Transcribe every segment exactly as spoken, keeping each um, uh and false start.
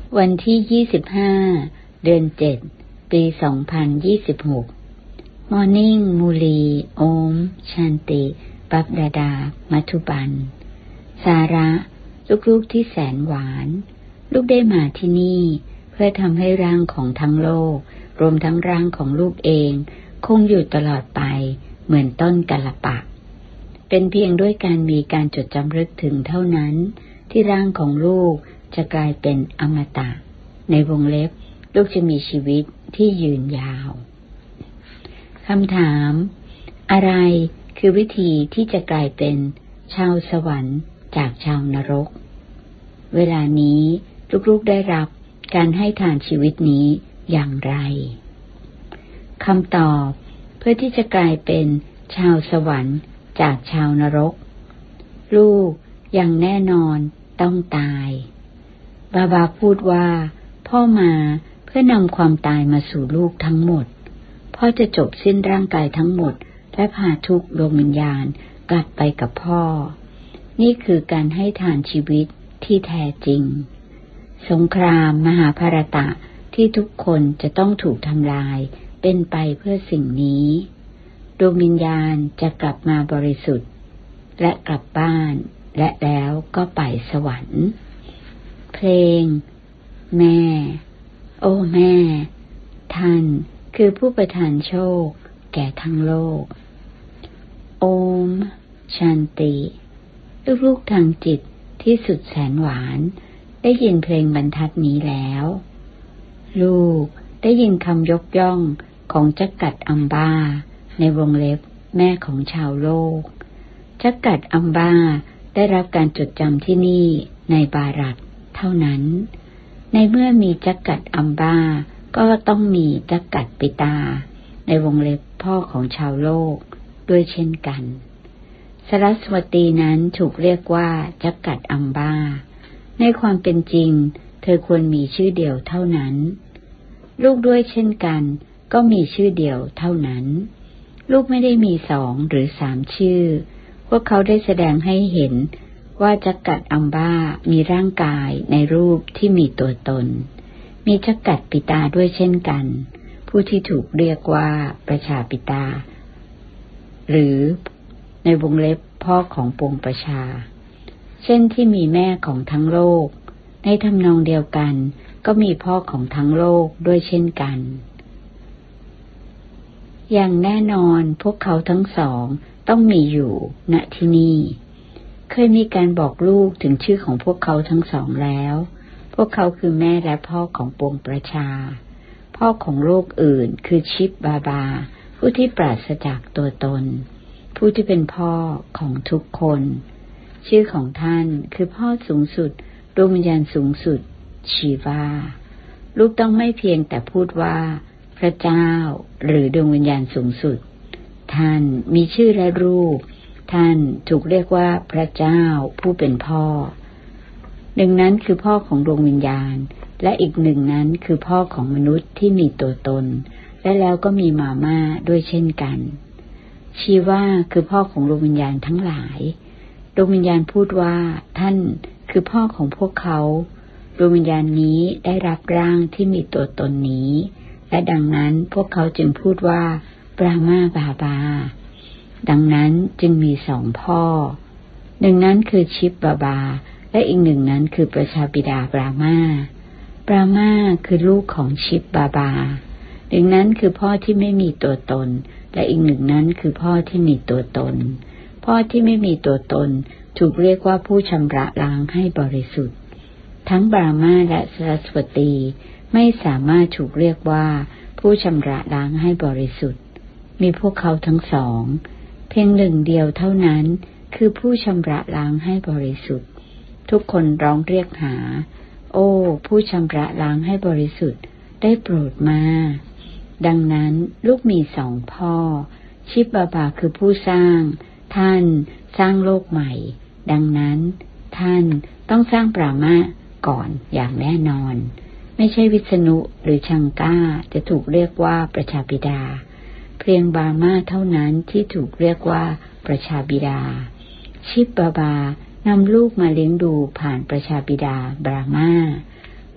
วันที่ยี่สิบห้าเดือนเจ็ดปีสองพันยี่สิบหก Morning มูลีโอมชันติปัปดาดามัทุบันสาระลูกๆที่แสนหวานลูกได้มาที่นี่เพื่อทำให้ร่างของทั้งโลกรวมทั้งร่างของลูกเองคงอยู่ตลอดไปเหมือนต้นกะละปะเป็นเพียงด้วยการมีการจดจำลึกถึงเท่านั้นที่ร่างของลูกจะกลายเป็นอมตะในวงเล็บลูกจะมีชีวิตที่ยืนยาวคำถามอะไรคือวิธีที่จะกลายเป็นชาวสวรรค์จากชาวนรกเวลานี้ลูกๆได้รับการให้ทานชีวิตนี้อย่างไรคำตอบเพื่อที่จะกลายเป็นชาวสวรรค์จากชาวนรกลูกอย่างแน่นอนต้องตายบาบาพูดว่าพ่อมาเพื่อนำความตายมาสู่ลูกทั้งหมดพ่อจะจบสิ้นร่างกายทั้งหมดและพาทุกดวงวิญญาณกลับไปกับพ่อนี่คือการให้ทานชีวิตที่แท้จริงสงครามมหาภารตะที่ทุกคนจะต้องถูกทำลายเป็นไปเพื่อสิ่งนี้ดวงวิญญาณจะกลับมาบริสุทธิ์และกลับบ้านและแล้วก็ไปสวรรค์เพลงแม่โอ้แม่ท่านคือผู้ประทานโชคแก่ทั้งโลกโอมชันติลูกๆทางจิตที่สุดแสนหวานได้ยินเพลงบรรทัดนี้แล้วลูกได้ยินคำยกย่องของจักกัดอัมบาในวงเล็บแม่ของชาวโลกจักกัดอัมบาได้รับการจดจำที่นี่ในบารัตเท่านั้นในเมื่อมีจักกัดอัมบาก็ต้องมีจักกัดปิตาในวงเล็บพ่อของชาวโลกด้วยเช่นกันสรัสวตีนั้นถูกเรียกว่าจักกัดอัมบาในความเป็นจริงเธอควรมีชื่อเดียวเท่านั้นลูกด้วยเช่นกันก็มีชื่อเดียวเท่านั้นลูกไม่ได้มีสองหรือสามชื่อพวกเขาได้แสดงให้เห็นว่าจักกัดอัมบามีร่างกายในรูปที่มีตัวตนมีจักกัดปิตาด้วยเช่นกันผู้ที่ถูกเรียกว่าประชาปิตาหรือในวงเล็บพ่อของปวงประชาเช่นที่มีแม่ของทั้งโลกในทำนองเดียวกันก็มีพ่อของทั้งโลกด้วยเช่นกันอย่างแน่นอนพวกเขาทั้งสองต้องมีอยู่ณที่นี่เคยมีการบอกลูกถึงชื่อของพวกเขาทั้งสองแล้วพวกเขาคือแม่และพ่อของปวงประชาพ่อของโลกอื่นคือชิปบาบาผู้ที่ปราศจากตัวตนผู้ที่เป็นพ่อของทุกคนชื่อของท่านคือพ่อสูงสุดดวงวิญญาณสูงสุดชีวาลูกต้องไม่เพียงแต่พูดว่าพระเจ้าหรือดวงวิญญาณสูงสุดท่านมีชื่อและรูปท่านถูกเรียกว่าพระเจ้าผู้เป็นพ่อหนึ่งนั้นคือพ่อของดวงวิญญาณและอีกหนึ่งนั้นคือพ่อของมนุษย์ที่มีตัวตนและแล้วก็มีมาม่าด้วยเช่นกันชีวาคือพ่อของดวงวิญญาณทั้งหลายดวงวิญญาณพูดว่าท่านคือพ่อของพวกเขาดวงวิญญาณนี้ได้รับร่างที่มีตัวตนนี้และดังนั้นพวกเขาจึงพูดว่าบรามาบาบาดังนั้นจึงมีสองพ่อหนึ่งนั้นคือชิปบาบาและอีกหนึ่งนั้นคือประชาบิดาบรามาบรามาคือลูกของชิปบาบาหนึ่งนั้นคือพ่อที่ไม่มีตัวตนและอีกหนึ่งนั้นคือพ่อที่มีตัวตนพ่อที่ไม่มีตัวตนถูกเรียกว่าผู้ชำระล้างให้บริสุทธิ์ทั้งบรามาและสรัสวตีไม่สามารถถูกเรียกว่าผู้ชำระล้างให้บริสุทธิ์มีพวกเขาทั้งสองเพียงหนึ่งเดียวเท่านั้นคือผู้ชำระล้างให้บริสุทธิ์ทุกคนร้องเรียกหาโอ้ผู้ชำระล้างให้บริสุทธิ์ได้โปรดมาดังนั้นลูกมีสองพ่อชิปบาบาคือผู้สร้างท่านสร้างโลกใหม่ดังนั้นท่านต้องสร้างปรามาก่อนอย่างแน่นอนไม่ใช่วิษณุหรือชังก้าจะถูกเรียกว่าประชาบิดาเพียงบามาเท่านั้นที่ถูกเรียกว่าประชาบิดาชิปบาบานำลูกมาเลี้ยงดูผ่านประชาบิดาบรามา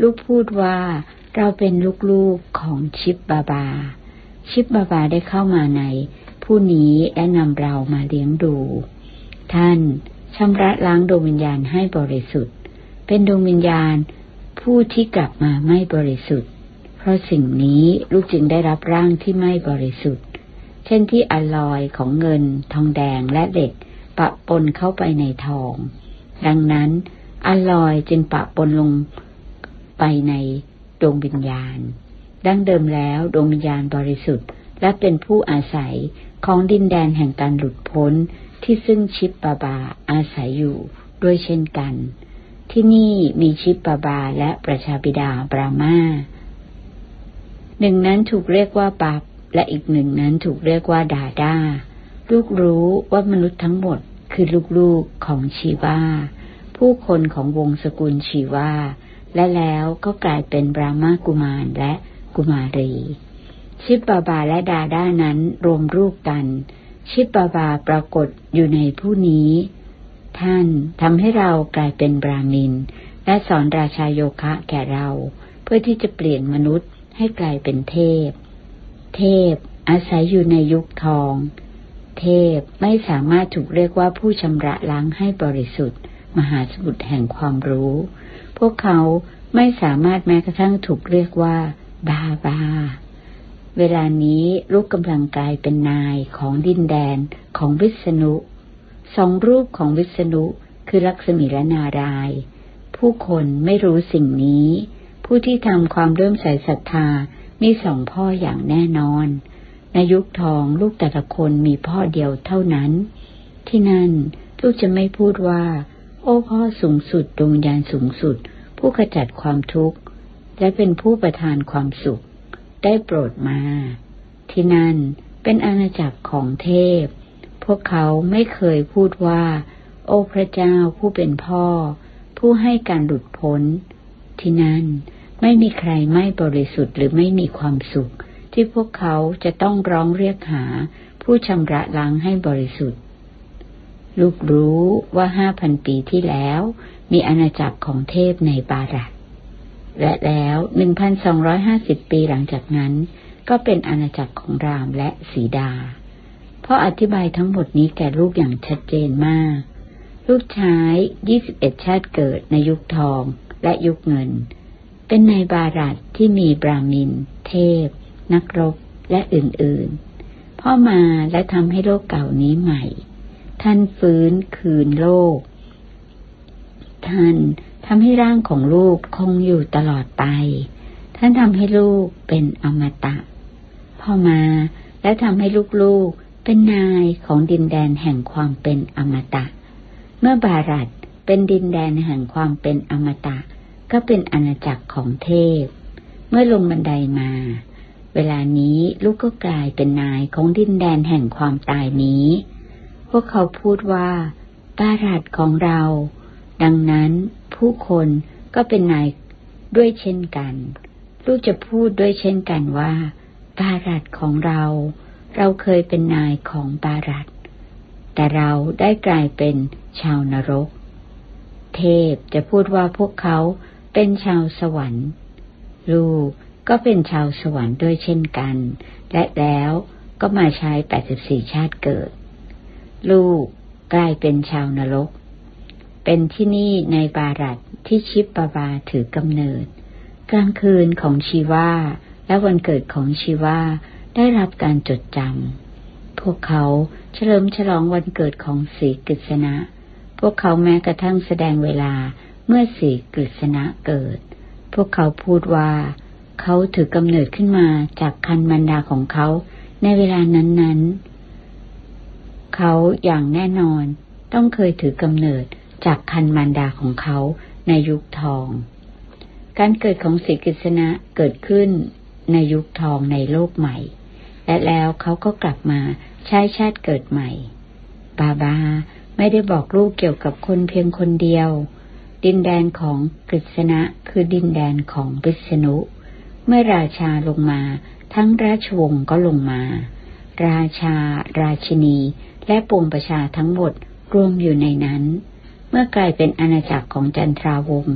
ลูกพูดว่าเราเป็นลูกๆของชิปบาบาชิปบาบาได้เข้ามาในผู้นี้และนำเรามาเลี้ยงดูท่านชำระล้างดวงวิญญาณให้บริสุทธิ์เป็นดวงวิญญาณผู้ที่กลับมาไม่บริสุทธิ์เพราะสิ่งนี้ลูกจึงได้รับร่างที่ไม่บริสุทธิ์เช่นที่อลลอยของเงินทองแดงและเหล็กปะปนเข้าไปในทองดังนั้นอลลอยจึงปะปนลงไปในดวงวิญญาณดั้งเดิมแล้วดวงวิญญาณบริสุทธิ์และเป็นผู้อาศัยของดินแดนแห่งการหลุดพ้นที่ซึ่งชิปบาบาอาศัยอยู่ด้วยเช่นกันที่นี่มีชิปบาบาและประชาบิดาบรามาหนึ่งนั้นถูกเรียกว่าปับและอีกหนึ่งนั้นถูกเรียกว่าดาดาลูกรู้ว่ามนุษย์ทั้งหมดคือลูกๆของชีวาผู้คนของวงศกุลชีวาและแล้วก็กลายเป็นบรามากุมารและกุมารีชิปบาบาและดาดานั้นรวมรูปกันชิปบาบาปรากฏอยู่ในผู้นี้ท่านทำให้เรากลายเป็นบราหมินและสอนราชาโยคะแก่เราเพื่อที่จะเปลี่ยนมนุษย์ให้กลายเป็นเทพเทพอาศัยอยู่ในยุคทองเทพไม่สามารถถูกเรียกว่าผู้ชำระล้างให้บริสุทธิ์มหาสมุทรแห่งความรู้พวกเขาไม่สามารถแม้กระทั่งถูกเรียกว่าบาบาเวลานี้ลูกกำลังกลายเป็นนายของดินแดนของวิษณุสองรูปของวิษณุคือลักษมีและนารายณ์ผู้คนไม่รู้สิ่งนี้ผู้ที่ทำความเริ่อมใสศรัทธามีสองพ่ออย่างแน่นอนในยุคทองลูกแต่ละคนมีพ่อเดียวเท่านั้นที่นั่นลูกจะไม่พูดว่าโอ้พ่อสูงสุดดวงวิญญาณสูงสุดผู้ขจัดความทุกข์และเป็นผู้ประทานความสุขได้โปรดมาที่นั่นเป็นอาณาจักรของเทพพวกเขาไม่เคยพูดว่าโอ้พระเจ้าผู้เป็นพ่อผู้ให้การหลุดพ้นที่นั่นไม่มีใครไม่บริสุทธิ์หรือไม่มีความสุขที่พวกเขาจะต้องร้องเรียกหาผู้ชำระล้างให้บริสุทธิ์ลูกรู้ว่าห้าพันปีที่แล้วมีอาณาจักรของเทพในบารัตและแล้ว หนึ่งพันสองร้อยห้าสิบ ปีหลังจากนั้นก็เป็นอาณาจักรของรามและสีดาเพราะอธิบายทั้งหมดนี้แก่ลูกอย่างชัดเจนมากลูกใช้ยี่สิบเอ็ดชาติเกิดในยุคทองและยุคเงินเป็นในบารัตที่มีบราหมินเทพนักรบและอื่นๆพ่อมาและทำให้โลกเก่านี้ใหม่ท่านฟื้นคืนโลกท่านทำให้ร่างของลูกคงอยู่ตลอดไปท่านทำให้ลูกเป็นอมตะพ่อมาและทำให้ลูกๆเป็นนายของดินแดนแห่งความเป็นอมตะเมื่อบารัตเป็นดินแดนแห่งความเป็นอมตะก็เป็นอาณาจักรของเทพเมื่อลงบันไดมาเวลานี้ลูกก็กลายเป็นนายของดินแดนแห่งความตายนี้พวกเขาพูดว่าบารัตของเราดังนั้นผู้คนก็เป็นนายด้วยเช่นกันลูกจะพูดด้วยเช่นกันว่าบารัตของเราเราเคยเป็นนายของบารัตแต่เราได้กลายเป็นชาวนรกเทพจะพูดว่าพวกเขาเป็นชาวสวรรค์ลูกก็เป็นชาวสวรรค์ด้วยเช่นกันและแล้วก็มาใช้แปดสิบสี่ชาติเกิดลูกกลายเป็นชาวนรกเป็นที่นี่ในบารัตที่ชิปบาบาถือกำเนิดกลางคืนของชีวาและวันเกิดของชีวาได้รับการจดจำพวกเขาเฉลิมฉลองวันเกิดของศรีกฤษณะพวกเขาแม้กระทั่งแสดงเวลาเมื่อศรีกฤษณะเกิดพวกเขาพูดว่าเขาถือกำเนิดขึ้นมาจากครรภ์มารดาของเขาในเวลานั้นๆเขาอย่างแน่นอนต้องเคยถือกำเนิดจากครรภ์มารดาของเขาในยุคทองการเกิดของศรีกฤษณะเกิดขึ้นในยุคทองในโลกใหม่และแล้วเขาก็กลับมาใช้ชาติเกิดใหม่บาบาไม่ได้บอกลูกเกี่ยวกับคนเพียงคนเดียวดินแดนของกฤษณะคือดินแดนของวิษณุเมื่อราชาลงมาทั้งราชวงศ์ก็ลงมาราชาราชินีและปวงประชาทั้งหมดรวมอยู่ในนั้นเมื่อกลายเป็นอาณาจักรของจันทราวงศ์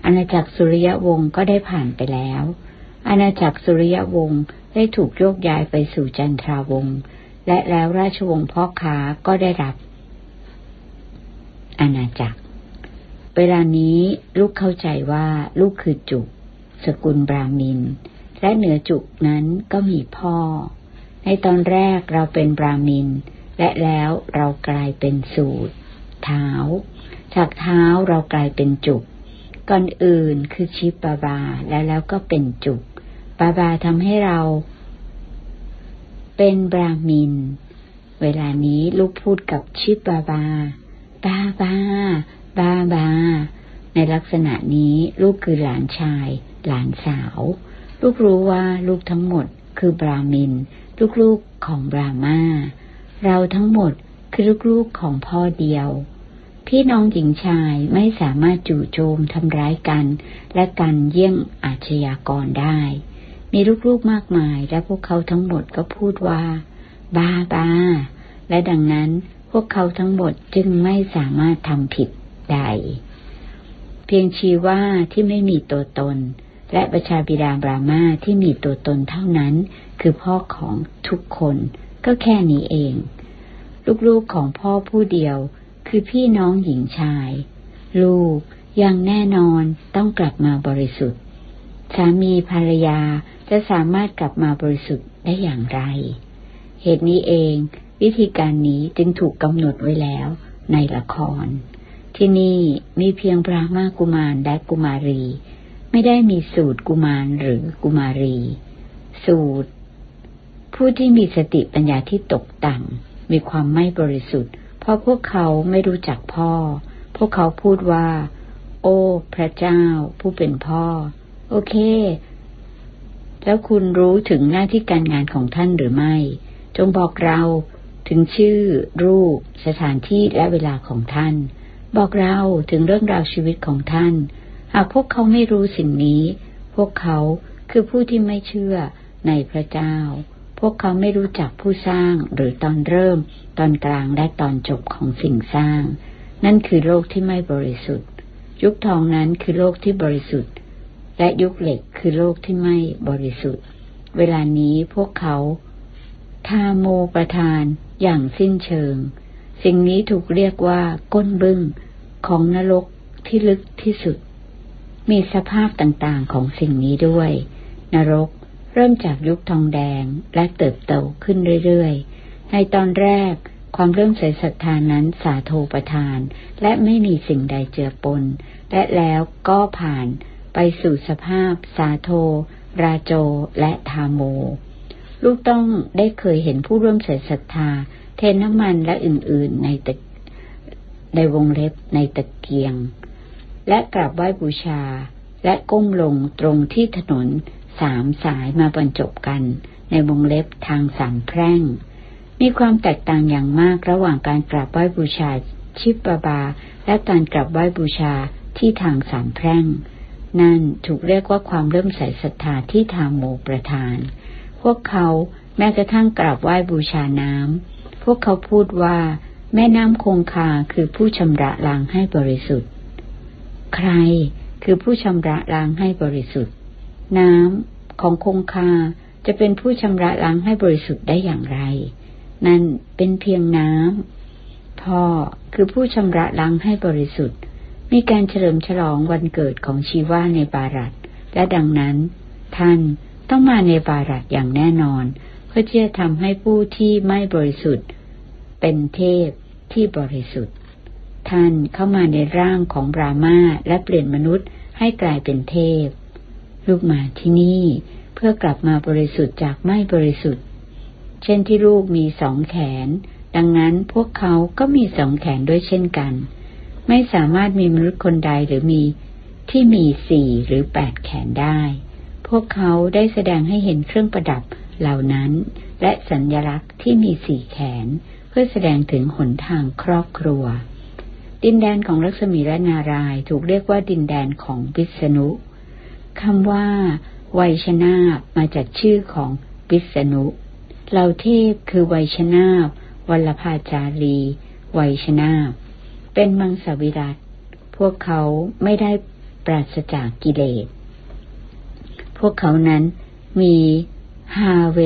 อาณาจักรสุริยวงศ์ก็ได้ผ่านไปแล้วอาณาจักรสุริยวงศ์ได้ถูกโยกย้ายไปสู่จันทราวงศ์และแล้วราชวงศ์พ่อค้าก็ได้รับอาณาจักรเวลานี้ลูกเข้าใจว่าลูกคือจุกสกุลบราหมินและเหนือจุกนั้นก็มีพ่อในตอนแรกเราเป็นบราหมินและแล้วเรากลายเป็นสูตรเท้าจากเท้าเรากลายเป็นจุกก่อนอื่นคือชิปบาบาและแล้วก็เป็นจุกบาบาทำให้เราเป็นบราหมินเวลานี้ลูกพูดกับชิปบาบาบาบาบาบาในลักษณะนี้ลูกคือหลานชายหลานสาวลูกรู้ว่าลูกทั้งหมดคือบราหมินลูกๆของบราหมาเราทั้งหมดคือลูกๆของพ่อเดียวพี่น้องหญิงชายไม่สามารถจู่โจมทำร้ายกันและกันเยี่ยงอาชญากรได้มีลูกๆมากมายและพวกเขาทั้งหมดก็พูดว่าบาบาและดังนั้นพวกเขาทั้งหมดจึงไม่สามารถทำผิดใดเพียงชีว่าที่ไม่มีตัวตนและประชาบิดาบราหมาที่มีตัวตนเท่านั้นคือพ่อของทุกคนก็แค่นี้เองลูกๆของพ่อผู้เดียวคือพี่น้องหญิงชายลูกอย่างแน่นอนต้องกลับมาบริสุทธิ์สามีภรรยาจะสามารถกลับมาบริสุทธิ์ได้อย่างไรเหตุนี้เองวิธีการนี้จึงถูกกำหนดไว้แล้วในละครที่นี่มีเพียงพระมากุมารและกุมารีไม่ได้มีสูตรกุมารหรือกุมารีสูตรผู้ที่มีสติปัญญาที่ตกต่ำมีความไม่บริสุทธิ์เพราะพวกเขาไม่รู้จักพ่อพวกเขาพูดว่าโอ้พระเจ้าผู้เป็นพ่อโอเคแล้วคุณรู้ถึงหน้าที่การงานของท่านหรือไม่จงบอกเราถึงชื่อรูปสถานที่และเวลาของท่านบอกเราถึงเรื่องราวชีวิตของท่านหากพวกเขาไม่รู้สิ่งนี้พวกเขาคือผู้ที่ไม่เชื่อในพระเจ้าพวกเขาไม่รู้จักผู้สร้างหรือตอนเริ่มตอนกลางและตอนจบของสิ่งสร้างนั่นคือโลกที่ไม่บริสุทธิ์ยุคทองนั้นคือโลกที่บริสุทธิ์และยุคเหล็กคือโลกที่ไม่บริสุทธิ์เวลานี้พวกเขาทาโมประทานอย่างสิ้นเชิงสิ่งนี้ถูกเรียกว่าก้นบึ้งของนรกที่ลึกที่สุดมีสภาพต่างๆของสิ่งนี้ด้วยนรกเริ่มจากยุคทองแดงและเติบโตขึ้นเรื่อยๆในตอนแรกความเริ่มใส่ศรัทธานั้นสาโทประทานและไม่มีสิ่งใดเจือปนและแล้วก็ผ่านไปสู่สภาพสาโทราโจและทาโมลูกต้องได้เคยเห็นผู้ร่วมใส่ศรัทธาเทน้ำมันและอื่นๆในตะในวงเล็บในตะเกียงและกราบไหว้บูชาและก้มลงตรงที่ถนนสามสายมาบรรจบกันในวงเล็บทางสามแพร่งมีความแตกต่างอย่างมากระหว่างการกราบไหว้บูชาชิปบาบาและการกราบไหว้บูชาที่ทางสามแพร่งนั่นถูกเรียกว่าความเริ่มใส่ศรัทธาที่ทางโมประทานพวกเขาแม้กระทั่งกราบไหว้บูชาน้ำพวกเขาพูดว่าแม่น้ำคงคาคือผู้ชำระล้างให้บริสุทธิ์ใครคือผู้ชำระล้างให้บริสุทธิ์น้ำของคงคาจะเป็นผู้ชำระล้างให้บริสุทธิ์ได้อย่างไรนั่นเป็นเพียงน้ำพ่อคือผู้ชำระล้างให้บริสุทธิ์มีการเฉลิมฉลองวันเกิดของชีวาในบารัตและดังนั้นท่านต้องมาในบารัตอย่างแน่นอนเพื่อที่จะทำให้ผู้ที่ไม่บริสุทธิ์เป็นเทพที่บริสุทธิ์ท่านเข้ามาในร่างของบราหมาและเปลี่ยนมนุษย์ให้กลายเป็นเทพลูกมาที่นี่เพื่อกลับมาบริสุทธิ์จากไม่บริสุทธิ์เช่นที่ลูกมีสองแขนดังนั้นพวกเขาก็มีสองแขนด้วยเช่นกันไม่สามารถมีมนุษย์คนใดหรือมีที่มีสี่หรือแปดแขนได้พวกเขาได้แสดงให้เห็นเครื่องประดับเหล่านั้นและสัญลักษณ์ที่มีสี่แขนเพื่อแสดงถึงหนทางครอบครัวดินแดนของลักษมีและนารายณ์ถูกเรียกว่าดินแดนของวิษณุคำว่าไวยชนาบมาจากชื่อของวิษณุเหล่าเทพคือไวยชนาบวัลลภาจารีไวยชนาบเป็นมังสวิรัติพวกเขาไม่ได้ปราศจากกิเลสพวกเขานั้นมีฮาเว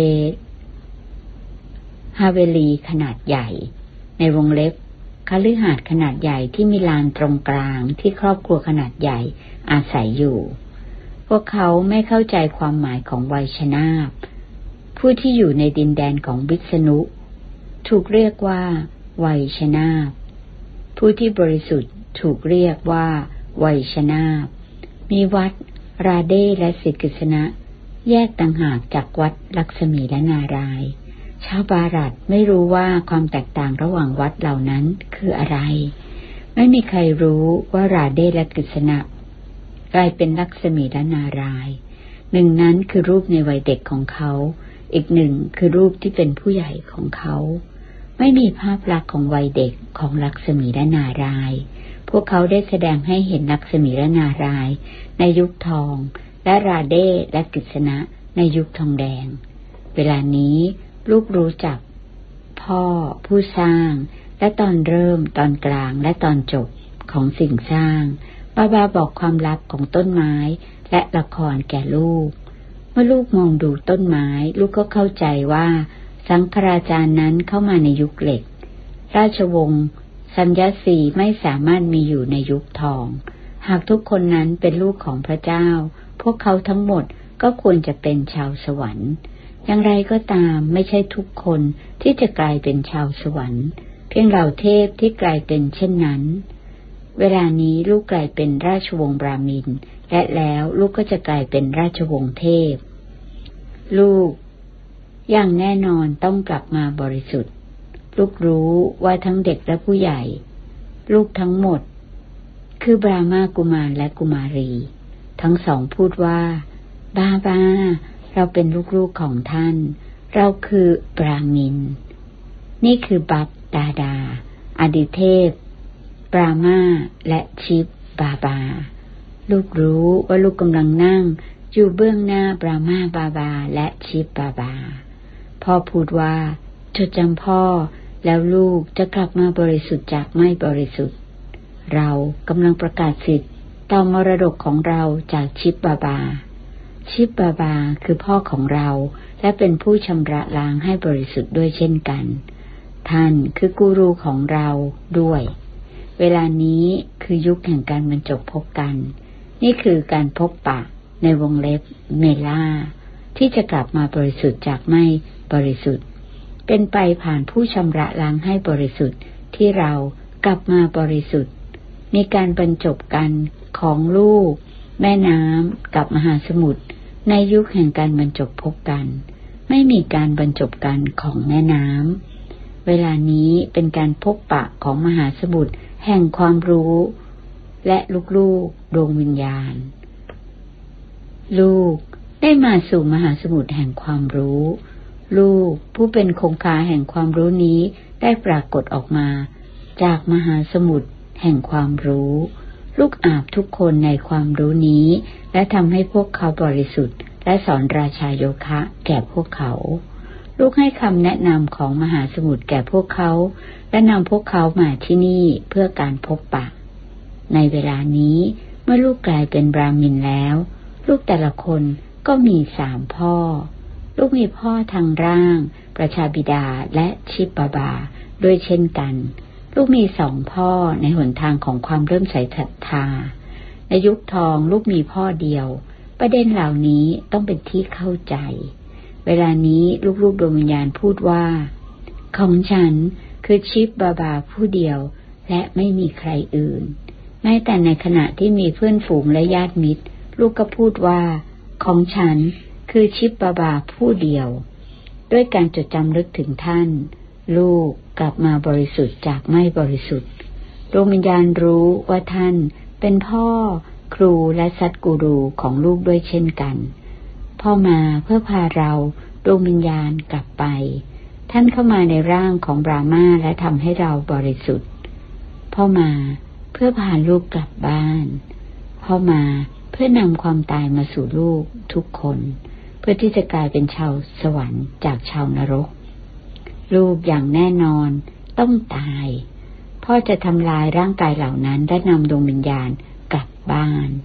ฮาเวลีขนาดใหญ่ในวงเล็บคฤหาสน์ขนาดใหญ่ที่มีลานตรงกลางที่ครอบครัวขนาดใหญ่อาศัยอยู่พวกเขาไม่เข้าใจความหมายของไวยชนาภผู้ที่อยู่ในดินแดนของวิษณุถูกเรียกว่าไวยชนาภผู้ที่บริสุทธิ์ถูกเรียกว่าไวยชนาภมีวัดราเดและสิกฤษณะแยกต่างหากจากวัดลักษมีและนารายณ์ชาวบารัตไม่รู้ว่าความแตกต่างระหว่างวัดเหล่านั้นคืออะไรไม่มีใครรู้ว่าราเดและกฤษณะกลายเป็นลักษมีและนารายณ์หนึ่งนั้นคือรูปในวัยเด็กของเขาอีกหนึ่งคือรูปที่เป็นผู้ใหญ่ของเขาไม่มีภาพลักษณ์ของวัยเด็กของลักษมีและนารายณ์พวกเขาได้แสดงให้เห็นลักษมีและนารายณ์ในยุคทองและราเดและกฤษณะในยุคทองแดงเวลานี้ลูกรู้จักพ่อผู้สร้างและตอนเริ่มตอนกลางและตอนจบของสิ่งสร้างบาบาบอกความลับของต้นไม้และละครแก่ลูกเมื่อลูกมองดูต้นไม้ลูกก็เข้าใจว่าสังฆราชานั้นเข้ามาในยุคเหล็กราชวงศ์สัญญาสีไม่สามารถมีอยู่ในยุคทองหากทุกคนนั้นเป็นลูกของพระเจ้าพวกเขาทั้งหมดก็ควรจะเป็นชาวสวรรค์อย่างไรก็ตามไม่ใช่ทุกคนที่จะกลายเป็นชาวสวรรค์เพียงเหล่าเทพที่กลายเป็นเช่นนั้นเวลานี้ลูกกลายเป็นราชวงศ์บราหมินและแล้วลูกก็จะกลายเป็นราชวงศ์เทพลูกอย่างแน่นอนต้องกลับมาบริสุทธิ์ลูกรู้ว่าทั้งเด็กและผู้ใหญ่ลูกทั้งหมดคือบรามากุมารและกุมารีทั้งสองพูดว่าบาบาเราเป็นลูกๆของท่านเราคือบราหมินนี่คือบัพดาดาอดิเทพบรามาและชิปบาบาลูกรู้ว่าลูกกำลังนั่งอยู่เบื้องหน้าบรามาบาบาและชิปบาบาพ่อพูดว่าจดจำพ่อแล้วลูกจะกลับมาบริสุทธิ์จากไม่บริสุทธิ์เรากำลังประกาศสิทธิ์ต่อมรดกของเราจากชิปบาบาชิปบาบาคือพ่อของเราและเป็นผู้ชำระล้างให้บริสุทธิ์ด้วยเช่นกันท่านคือกูรูของเราด้วยเวลานี้คือยุคแห่งการบรรจบพบกันนี่คือการพบปะในวงเล็บเมล่าที่จะกลับมาบริสุทธิ์จากไม่บริสุทธิ์เป็นไปผ่านผู้ชำระล้างให้บริสุทธิ์ที่เรากลับมาบริสุทธิ์มีการบรรจบกันของลูกแม่น้ำกับมหาสมุทรในยุคแห่งการบรรจบพบกันไม่มีการบรรจบกันของแม่น้ำเวลานี้เป็นการพบปะของมหาสมุทรแห่งความรู้และลูกๆดวงวิญญาณลูกได้มาสู่มหาสมุทรแห่งความรู้ลูกผู้เป็นคงคาแห่งความรู้นี้ได้ปรากฏออกมาจากมหาสมุทรแห่งความรู้ลูกอาบทุกคนในความรู้นี้และทำให้พวกเขาบริสุทธิ์และสอนราชาโยคะแก่พวกเขาลูกให้คำแนะนำของมหาสมุทรแก่พวกเขาและนำพวกเขามาที่นี่เพื่อการพบปะในเวลานี้เมื่อลูกกลายเป็นบราหมินแล้วลูกแต่ละคนก็มีสามพ่อลูกมีพ่อทางร่างประชาบิดาและชิปบาบาด้วยเช่นกันลูกมีสองพ่อในหนทางของความเริ่มใสศรัทธาในยุคทองลูกมีพ่อเดียวประเด็นเหล่านี้ต้องเป็นที่เข้าใจเวลานี้ลูกๆดวงวิญญาณพูดว่าของฉันคือชิปบาบาผู้เดียวและไม่มีใครอื่นแม้แต่ในขณะที่มีเพื่อนฝูงและญาติมิตรลูกก็พูดว่าของฉันคือชิปบาบาผู้เดียวด้วยการจดจำลึกถึงท่านลูกกลับมาบริสุทธิ์จากไม่บริสุทธิ์ดวงวิญญาณรู้ว่าท่านเป็นพ่อครูและซัดกูรูของลูกด้วยเช่นกันพ่อมาเพื่อพาเราดวงวิญญาณกลับไปท่านเข้ามาในร่างของบรามาและทำให้เราบริสุทธิ์พ่อมาเพื่อพาลูกกลับบ้านพ่อมาเพื่อนำความตายมาสู่ลูกทุกคนเพื่อที่จะกลายเป็นชาวสวรรค์จากชาวนรกลูกอย่างแน่นอนต้องตายพ่อจะทำลายร่างกายเหล่านั้นและนำดวงวิญญาณกลับบ้าน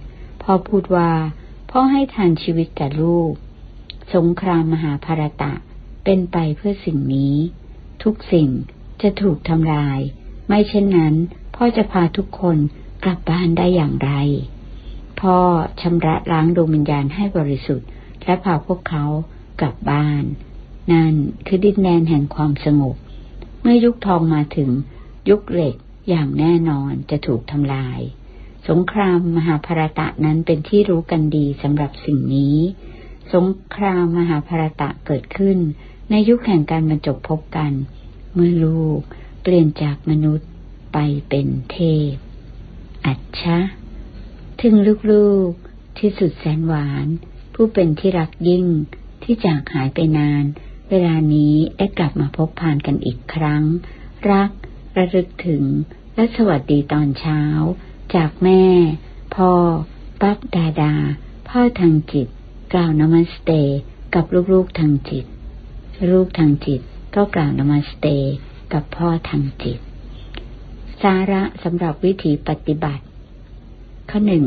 พ่อพูดว่าพ่อให้ทานชีวิตกับลูกสงครามมหาภารตะเป็นไปเพื่อสิ่งนี้ทุกสิ่งจะถูกทำลายไม่เช่นนั้นพ่อจะพาทุกคนกลับบ้านได้อย่างไรพ่อชำระล้างดวงวิญญาณให้บริสุทธิ์และพาพวกเขากลับบ้านนั่นคือดินแดนแห่งความสงบเมื่อยุคทองมาถึงยุคเหล็กอย่างแน่นอนจะถูกทำลายสงครามมหาภารตะนั้นเป็นที่รู้กันดีสำหรับสิ่งนี้สงครามมหาภารตะเกิดขึ้นในยุคแห่งการบรรจบพบกันเมื่อลูกเปลี่ยนจากมนุษย์ไปเป็นเทพอัจฉะถึงลูกๆที่สุดแสนหวานผู้เป็นที่รักยิ่งที่จากหายไปนานเวลานี้ได้กลับมาพบพานกันอีกครั้งรักระลึกถึงและสวัสดีตอนเช้าจากแม่พ่อปั๊บดาดาพ่อทางจิตกล่าวนมัสเตกับลูกๆทางจิตลูกทางจิตก็กล่าวนมัสเตกับพ่อทางจิตสาระสำหรับวิธีปฏิบัติข้อหนึ่ง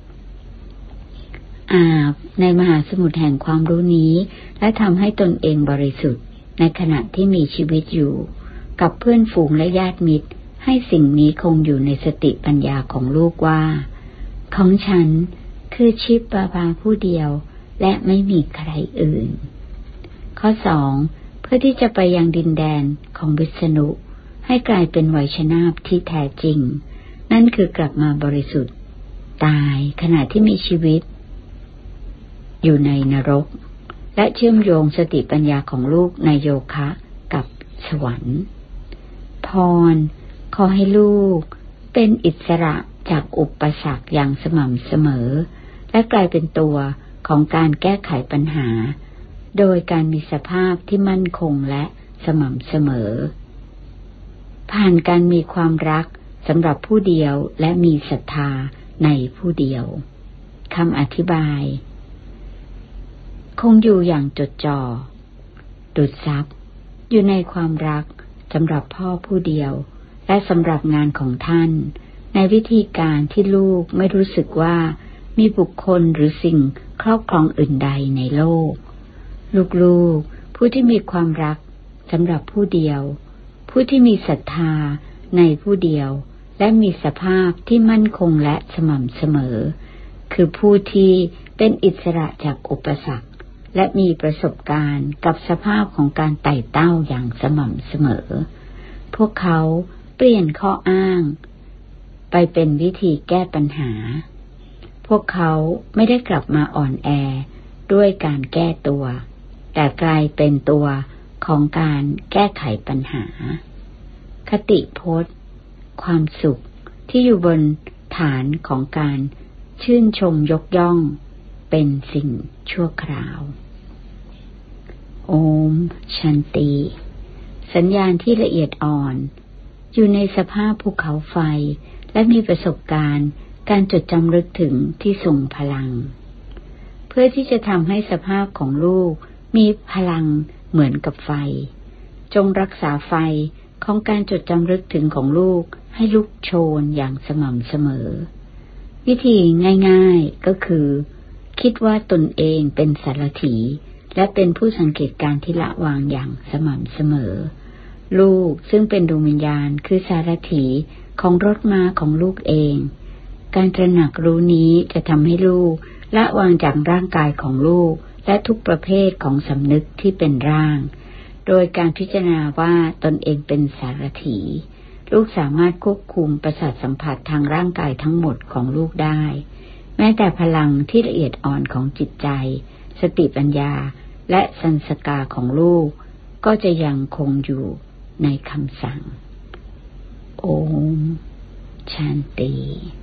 อาบในมหาสมุทรแห่งความรู้นี้และทำให้ตนเองบริสุทธิ์ในขณะที่มีชีวิตอยู่กับเพื่อนฝูงและญาติมิตรให้สิ่งนี้คงอยู่ในสติปัญญาของลูกว่าของฉันคือชิปบาบาผู้เดียวและไม่มีใครอื่นข้อสองเพื่อที่จะไปยังดินแดนของวิษณุให้กลายเป็นไวยชนาภที่แท้จริงนั่นคือกลับมาบริสุทธิ์ตายขณะที่มีชีวิตอยู่ในนรกและเชื่อมโยงสติปัญญาของลูกในโยคะกับสวรรค์พรขอให้ลูกเป็นอิสระจากอุปสรรคอย่างสม่ำเสมอและกลายเป็นตัวของการแก้ไขปัญหาโดยการมีสภาพที่มั่นคงและสม่ำเสมอผ่านการมีความรักสำหรับผู้เดียวและมีศรัทธาในผู้เดียวคำอธิบายคงอยู่อย่างจดจ่อดุจซับอยู่ในความรักสำหรับพ่อผู้เดียวและสำหรับงานของท่านในวิธีการที่ลูกไม่รู้สึกว่ามีบุคคลหรือสิ่งครอบครองอื่นใดในโลกลูกๆผู้ที่มีความรักสำหรับผู้เดียวผู้ที่มีศรัทธาในผู้เดียวและมีสภาพที่มั่นคงและสม่ำเสมอคือผู้ที่เป็นอิสระจากอุปสรรคและมีประสบการณ์กับสภาพของการไต่เต้าอย่างสม่ำเสมอพวกเขาเปลี่ยนข้ออ้างไปเป็นวิธีแก้ปัญหาพวกเขาไม่ได้กลับมาอ่อนแอด้วยการแก้ตัวแต่กลายเป็นตัวของการแก้ไขปัญหาคติพจน์ความสุขที่อยู่บนฐานของการชื่นชมยกย่องเป็นสิ่งชั่วคราวโอมชันติสัญญาณที่ละเอียดอ่อนอยู่ในสภาพภูเขาไฟและมีประสบการณ์การจดจำลึกถึงที่ทรงพลังเพื่อที่จะทำให้สภาพของลูกมีพลังเหมือนกับไฟจงรักษาไฟของการจดจำลึกถึงของลูกให้ลุกโชนอย่างสม่ำเสมอวิธีง่ายๆก็คือคิดว่าตนเองเป็นสารถีและเป็นผู้สังเกตการที่ละวางอย่างสม่ำเสมอลูกซึ่งเป็นดวงวิญญาณคือสารถีของรถม้าของลูกเองการตระหนักรู้นี้จะทำให้ลูกละวางจากร่างกายของลูกและทุกประเภทของสำนึกที่เป็นร่างโดยการพิจารณาว่าตนเองเป็นสารถีลูกสามารถควบคุมประสาทสัมผัสทางร่างกายทั้งหมดของลูกได้แม้แต่พลังที่ละเอียดอ่อนของจิตใจสติปัญญาและสันสกาของลูกก็จะยังคงอยู่ในคำสั่งโอมชันติ